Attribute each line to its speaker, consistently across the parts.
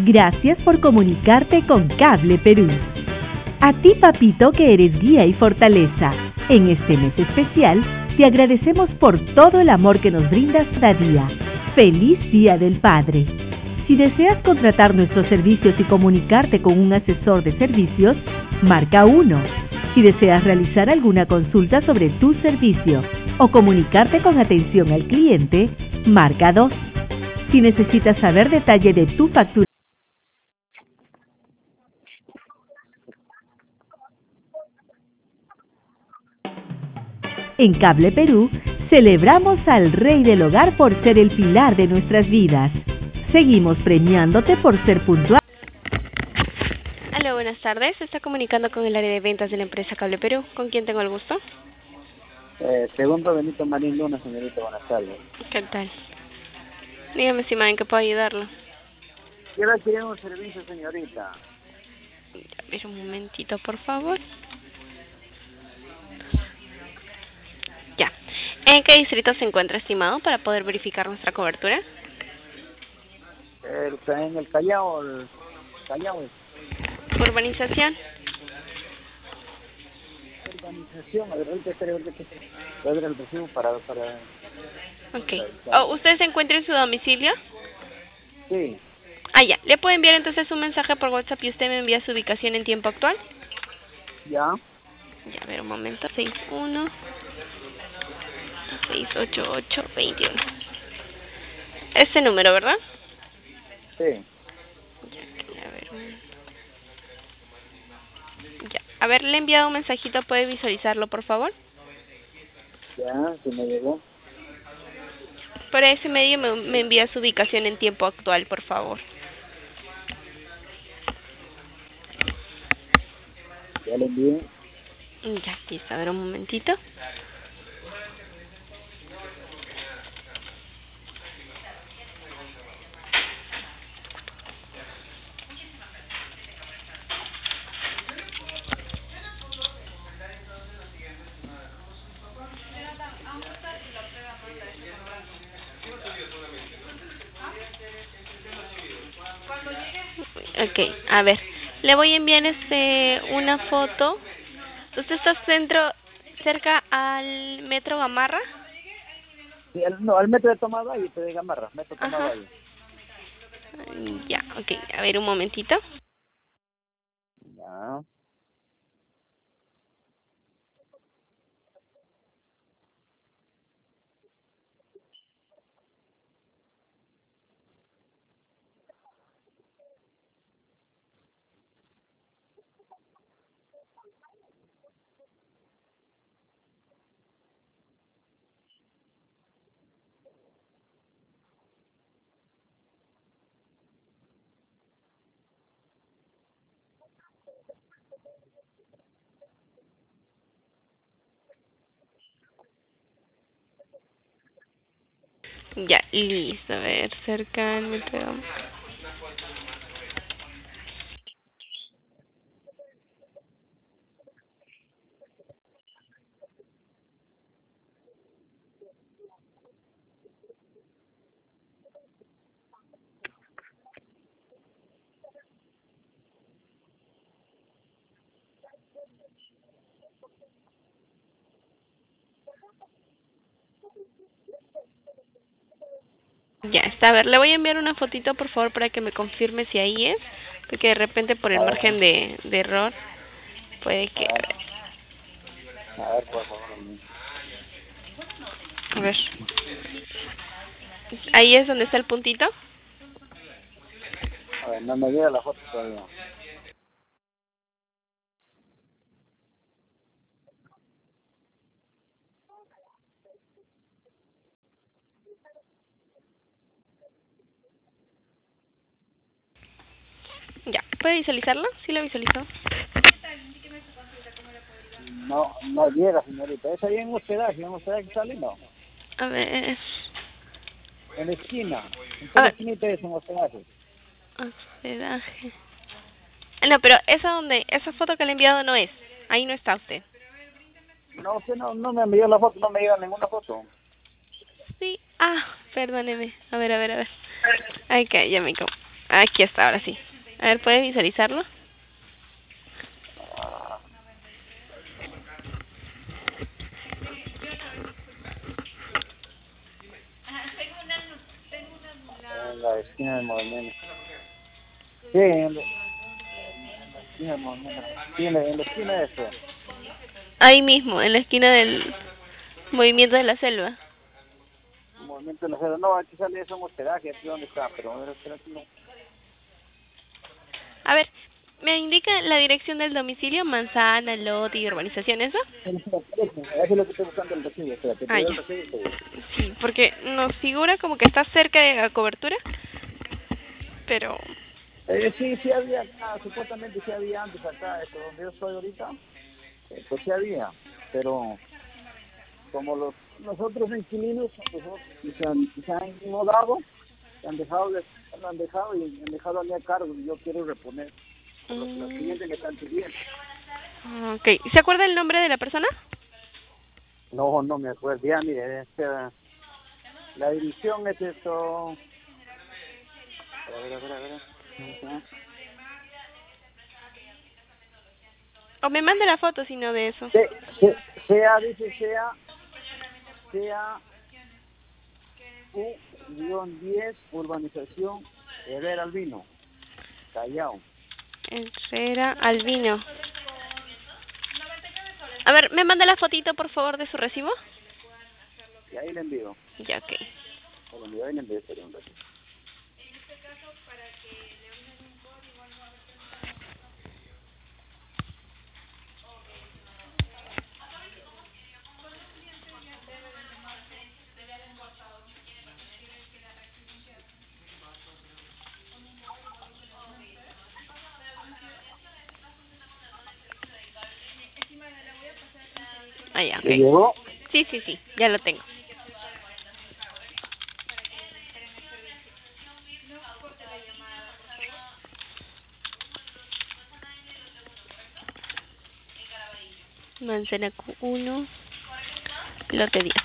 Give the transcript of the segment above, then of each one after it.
Speaker 1: Gracias por comunicarte con Cable Perú. A ti, papito, que eres guía y fortaleza. En este mes especial, te agradecemos por todo el amor que nos brindas cada día. ¡Feliz Día del Padre! Si deseas contratar nuestros servicios y comunicarte con un asesor de servicios, marca 1. Si deseas realizar alguna consulta sobre tu servicio o comunicarte con atención al cliente, marca 2. Si necesitas saber detalle de tu factura, en Cable Perú, celebramos al Rey del Hogar por ser el pilar de nuestras vidas. Seguimos premiándote por ser puntual.
Speaker 2: Aló, buenas tardes. Se está comunicando con el área de ventas de la empresa Cable Perú. ¿Con quién tengo el gusto?
Speaker 3: Segundo Benito Marín Luna, señorita, buenas tardes.
Speaker 2: ¿Qué tal? Dígame, estimada, ¿en qué puedo ayudarlo?
Speaker 3: Quiero adquirir un servicio, señorita.
Speaker 2: A ver, un momentito, por favor. Ya. ¿En qué distrito se encuentra, estimado, para poder verificar nuestra cobertura?
Speaker 3: Está en el Callao, Callao.
Speaker 2: Urbanización.
Speaker 3: Urbanización, a ver, ahorita voy a ver el recibo para...
Speaker 2: Ok. Oh, ¿usted se encuentra en su domicilio?
Speaker 3: Sí.
Speaker 2: Ah, ya. ¿Le puedo enviar entonces un mensaje por WhatsApp y usted me envía su ubicación en tiempo actual?
Speaker 3: Ya.
Speaker 2: Ya, a ver, un momento. 61 688 21. Este número, ¿verdad?
Speaker 3: Sí.
Speaker 2: Ya, a ver. Ya. A ver, le he enviado un mensajito. ¿Puede visualizarlo, por favor?
Speaker 3: Ya, sí me llegó.
Speaker 2: Por ese medio me envía su ubicación en tiempo actual, por favor.
Speaker 3: Ya le envié.
Speaker 2: Ya, listo. A ver, un momentito. Ok, a ver. Le voy a enviar una foto. ¿Usted está cerca al Metro Gamarra?
Speaker 3: Sí, al metro de Tomavalle, te de Gamarra, metro
Speaker 2: Ajá.
Speaker 3: Tomavalle.
Speaker 2: Ya, ok. A ver, un momentito.
Speaker 3: Ya.
Speaker 2: Ya, listo. A ver, cerca al Metro Gamarra. Ya está. A ver, le voy a enviar una fotito, por favor, para que me confirme si ahí es. Porque de repente por el
Speaker 3: A ver,
Speaker 2: margen de error puede que...
Speaker 3: a ver, por favor.
Speaker 2: A ver. Ahí es donde está el puntito.
Speaker 3: A ver, no me llega la foto todavía.
Speaker 2: Ya, ¿puede visualizarlo? ¿Sí lo visualizó?
Speaker 3: No llega, señorita. ¿Es ahí en hospedaje sale? No.
Speaker 2: A ver...
Speaker 3: En la esquina. ¿En
Speaker 2: A
Speaker 3: qué
Speaker 2: ver,
Speaker 3: esquinita es en hospedaje?
Speaker 2: hospedaje. No, pero esa foto que le he enviado no es. Ahí no está usted.
Speaker 3: No, usted no me envió la foto, no me llega ninguna foto.
Speaker 2: Sí. Ah, perdóneme. A ver. Ay, que ya me Aquí está, ahora sí. A ver, ¿puedes visualizarlo?
Speaker 3: En la esquina del movimiento. Sí, en la esquina del movimiento. Sí, en la esquina de eso.
Speaker 2: Ahí mismo, en la esquina del movimiento de la selva.
Speaker 3: Movimiento de la cero. No, aquí sale eso en hospedaje, aquí donde está, pero a ver, espérate, no.
Speaker 2: A ver, ¿me indica la dirección del domicilio? Manzana, lote y urbanización, ¿eso?
Speaker 3: Eso es lo que estoy buscando el recibo, espérate, te
Speaker 2: Ah,
Speaker 3: doy el
Speaker 2: ya.
Speaker 3: recibo y te digo.
Speaker 2: Sí, porque nos figura como que está cerca de la cobertura, pero...
Speaker 3: Sí, sí había acá, supuestamente sí había antes acá, esto donde yo estoy ahorita, pues sí había, pero como los otros inquilinos se han mudado, lo han dejado y me han dejado a mí a cargo y yo quiero reponer por lo que los
Speaker 2: Mm,
Speaker 3: clientes me están pidiendo.
Speaker 2: ok, ¿se acuerda el nombre de la persona?
Speaker 3: No, no me acuerdo, ya mire, la dirección es esto, a ver. Ajá.
Speaker 2: O me mande la foto, si no de eso.
Speaker 3: Dice sea U-10, urbanización Herrera Albino, Callao.
Speaker 2: Herrera Albino. A ver, ¿me manda la fotito, por favor, de su recibo?
Speaker 3: Y ahí le envío.
Speaker 2: Ya, ok.
Speaker 3: Ahí le envío este un ratito.
Speaker 2: Ah, ya,
Speaker 3: ¿Le
Speaker 2: ok.
Speaker 3: llegó?
Speaker 2: Sí, sí, sí, ya lo tengo. Manzana Q1, lote 10.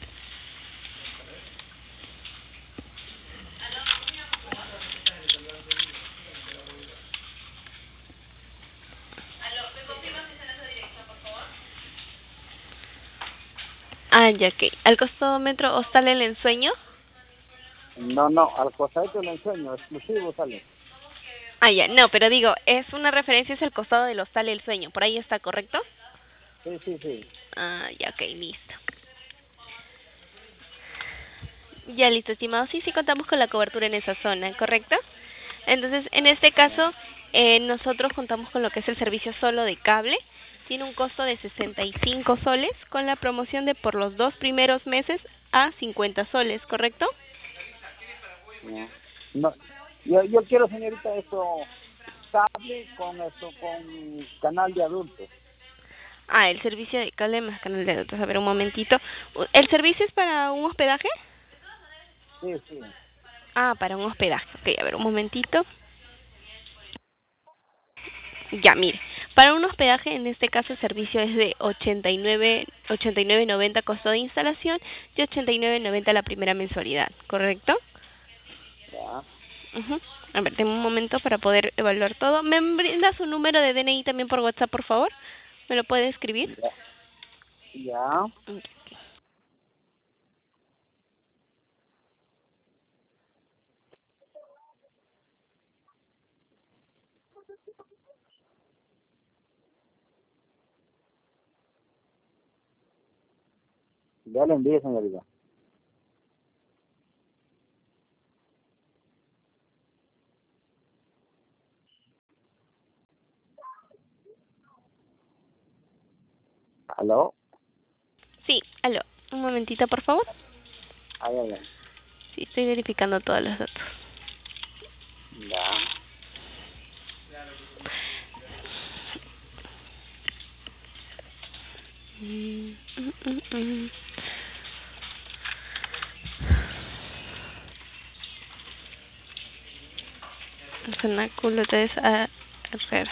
Speaker 2: Ah, ya, ok. ¿Al costómetro Hostal El Ensueño?
Speaker 3: No, al costadito le enseño, exclusivo sale.
Speaker 2: Ah, ya, no, pero digo, es una referencia, es el costado del Hostal El Sueño. ¿Por ahí está correcto?
Speaker 3: Sí.
Speaker 2: Ah, ya, ok, listo. Ya, listo, estimado. Sí, sí contamos con la cobertura en esa zona, ¿correcto? Entonces, en este caso, nosotros contamos con lo que es el servicio solo de cable. Tiene un costo de 65 soles con la promoción de por los 2 primeros meses a 50 soles, ¿correcto?
Speaker 3: No, yo quiero, señorita, esto, cable con canal de adultos.
Speaker 2: Ah, el servicio de cable más canal de datos. A ver, un momentito. ¿El servicio es para un hospedaje?
Speaker 3: Sí.
Speaker 2: Ah, para un hospedaje. Ok, a ver, un momentito. Ya, mire. Para un hospedaje, en este caso, el servicio es de 89.90 costo de instalación y 89.90 la primera mensualidad, ¿correcto?
Speaker 3: Ya.
Speaker 2: Ujú. A ver, tengo un momento para poder evaluar todo. ¿Me brinda su número de DNI también por WhatsApp, por favor? ¿Me lo puede escribir?
Speaker 3: Ya.
Speaker 2: Ok.
Speaker 3: Ya le envío, señorita. ¿Aló?
Speaker 2: Sí, aló. Un momentito, por favor.
Speaker 3: Ay.
Speaker 2: Sí, estoy verificando todos los datos.
Speaker 3: Ya.
Speaker 2: Mm. Cenáculo de Herrera.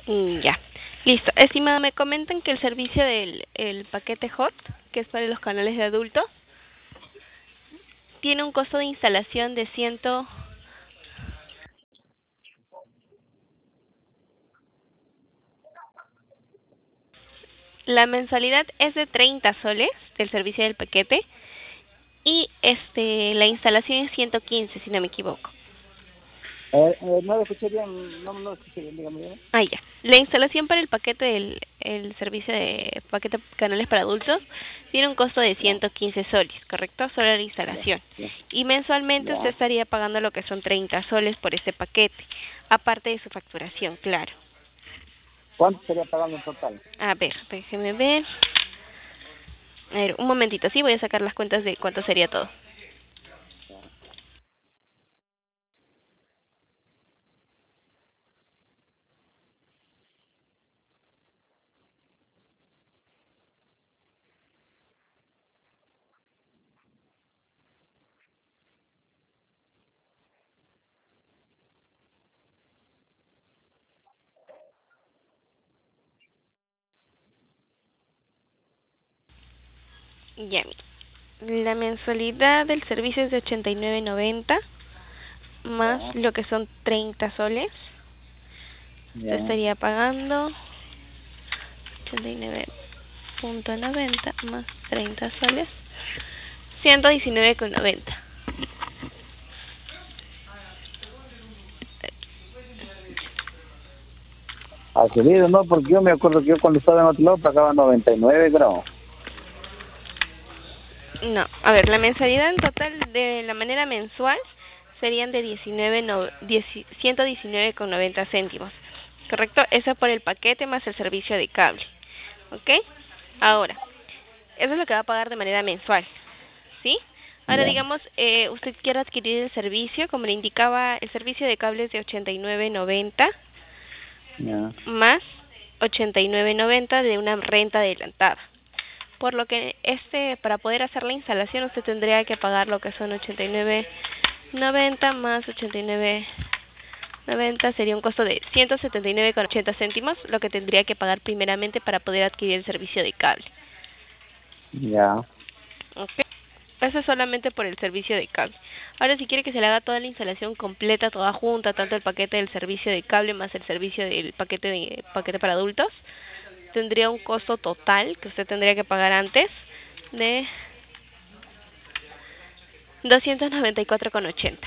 Speaker 2: Ya. Listo. Estimado, me comentan que el servicio del el paquete HOT, que es para los canales de adultos, tiene un costo de instalación de La mensualidad es de 30 soles del servicio del paquete y la instalación es 115, si no me equivoco.
Speaker 3: No lo escuché bien, no lo escuché bien, dígame bien.
Speaker 2: Ah, ya. La instalación para el paquete del el servicio de paquete canales para adultos tiene un costo de
Speaker 3: Ya,
Speaker 2: 115 soles, ¿correcto? Solo la
Speaker 3: ya,
Speaker 2: instalación.
Speaker 3: ya,
Speaker 2: Y mensualmente usted
Speaker 3: ya.
Speaker 2: estaría pagando lo que son 30 soles por ese paquete, aparte de su facturación, claro.
Speaker 3: ¿Cuánto estaría pagando en total?
Speaker 2: A ver, déjeme ver. A ver, un momentito, sí, voy a sacar las cuentas de cuánto sería todo. Ya, mire. La mensualidad del servicio es de 89.90 más
Speaker 3: Ya,
Speaker 2: lo que son 30 soles. Usted
Speaker 3: ya.
Speaker 2: estaría pagando 89.90 más 30 soles, 119.90.
Speaker 3: Ha subido, ¿no? Porque yo me acuerdo que yo cuando estaba en otro lado pagaba 99, creo.
Speaker 2: No, a ver, la mensualidad en total de la manera mensual serían de 119.90 céntimos. ¿Correcto? Eso por el paquete más el servicio de cable. ¿Ok? Ahora, eso es lo que va a pagar de manera mensual. ¿Sí? Ahora,
Speaker 3: Ya,
Speaker 2: digamos, usted quiere adquirir el servicio, como le indicaba, el servicio de cable es de 89.90
Speaker 3: ya,
Speaker 2: más 89.90 de una renta adelantada. Por lo que para poder hacer la instalación usted tendría que pagar lo que son 89.90 más 89.90 sería un costo de 179,80 céntimos, lo que tendría que pagar primeramente para poder adquirir el servicio de cable.
Speaker 3: ya.
Speaker 2: ¿Ok? Eso es solamente por el servicio de cable. Ahora, si quiere que se le haga toda la instalación completa, toda junta, tanto el paquete del servicio de cable más el servicio del paquete para adultos, tendría un costo total que usted tendría que pagar antes de 294,80.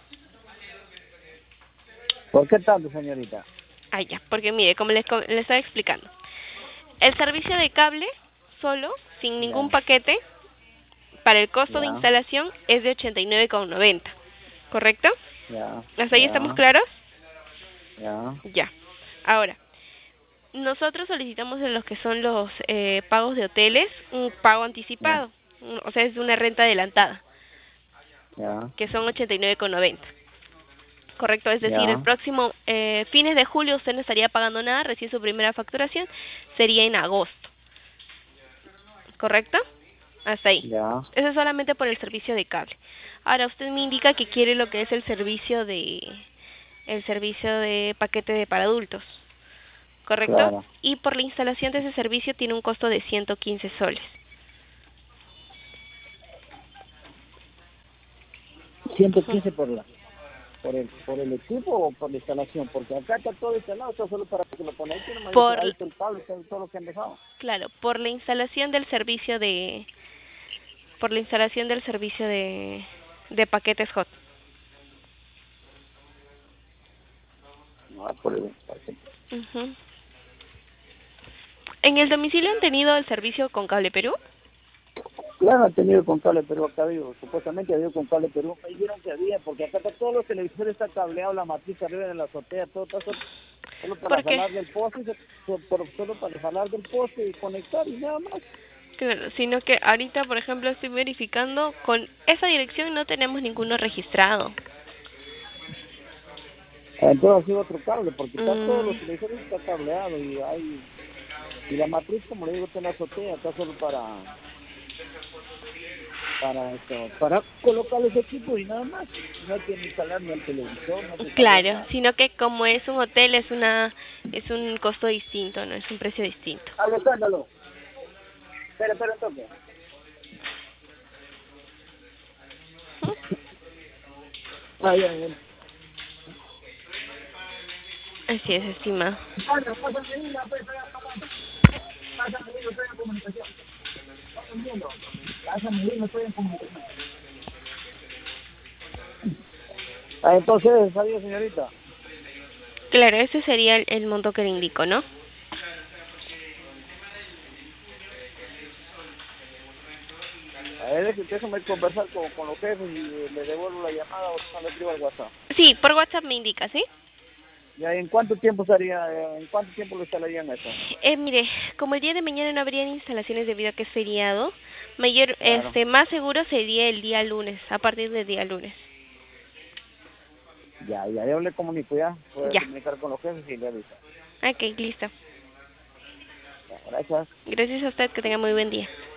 Speaker 3: ¿Por qué tanto, señorita?
Speaker 2: Ah, ya, porque mire, como le estaba explicando, el servicio de cable solo, sin ningún
Speaker 3: Ya,
Speaker 2: paquete, para el costo de
Speaker 3: ya,
Speaker 2: instalación es de 89,90, ¿correcto?
Speaker 3: ya,
Speaker 2: ¿Hasta ahí estamos
Speaker 3: ya,
Speaker 2: claros?
Speaker 3: ya,
Speaker 2: Ya. Ahora, nosotros solicitamos en los que son los pagos de hoteles un pago
Speaker 3: ya,
Speaker 2: anticipado, o sea, es una renta adelantada,
Speaker 3: ya,
Speaker 2: que son 89,90. Correcto, es decir, el
Speaker 3: ya,
Speaker 2: próximo fines de julio usted no estaría pagando nada, recibe su primera facturación, sería en agosto. ¿Correcto? Hasta ahí.
Speaker 3: ya,
Speaker 2: Eso es solamente por el servicio de cable. Ahora usted me indica que quiere lo que es el servicio de paquete para adultos. ¿Correcto?
Speaker 3: claro.
Speaker 2: Y por la instalación de ese servicio tiene un costo de 115 soles.
Speaker 3: 115 por el equipo o por la instalación, porque acá está todo instalado, está solo para que lo conecten, no me dice,
Speaker 2: Por,
Speaker 3: ahí está el cable, está todo lo que han dejado.
Speaker 2: claro, por la instalación del servicio de paquetes hot.
Speaker 3: No, por el paquete.
Speaker 2: Ujú. ¿En el domicilio han tenido el servicio con Cable Perú?
Speaker 3: Claro, ha tenido con cable Perú acá vivo, supuestamente había con cable Perú, me dijeron que había, porque acá está todos los televisores, está cableado, la matriz arriba en la azotea, todo está solo para
Speaker 2: ¿Por qué?
Speaker 3: jalar del poste, solo para jalar del poste y conectar y nada más.
Speaker 2: Claro, sino que ahorita, por ejemplo, estoy verificando, con esa dirección no tenemos ninguno registrado.
Speaker 3: Entonces ha sido otro cable, porque está todos
Speaker 2: Mm,
Speaker 3: los televisores está cableado y la matriz, como le digo, está en la azotea, está solo para para esto, para colocar los equipos y nada más. No hay que ni instalar ni el televisor, no hay que instalar
Speaker 2: Claro,
Speaker 3: nada.
Speaker 2: sino que como es un hotel es un costo distinto, no es un precio distinto.
Speaker 3: Alejandro, espera un toque.
Speaker 2: Ujú.
Speaker 3: Bien.
Speaker 2: Así es, estimado.
Speaker 3: Estoy en comunicación. Estoy en comunicación. Entonces, ¿está bien, señorita?
Speaker 2: Claro, ese sería el monto que le indico, ¿no?
Speaker 3: A ver, déjame conversar con los jefes y le devuelvo la llamada o no le escribo al WhatsApp.
Speaker 2: Sí, por WhatsApp me indica, ¿sí?
Speaker 3: ¿Ya en cuánto tiempo en cuánto tiempo le instalarían eso?
Speaker 2: Mire, como el día de mañana no habrían instalaciones debido a que es feriado,
Speaker 3: Claro.
Speaker 2: más seguro sería el día lunes, a partir del día lunes.
Speaker 3: Ya, yo le comunico ya. Voy a
Speaker 2: Ya.
Speaker 3: comunicar con los jefes y le aviso.
Speaker 2: Ok, listo.
Speaker 3: Ya, gracias.
Speaker 2: Gracias a usted, que tenga muy buen día.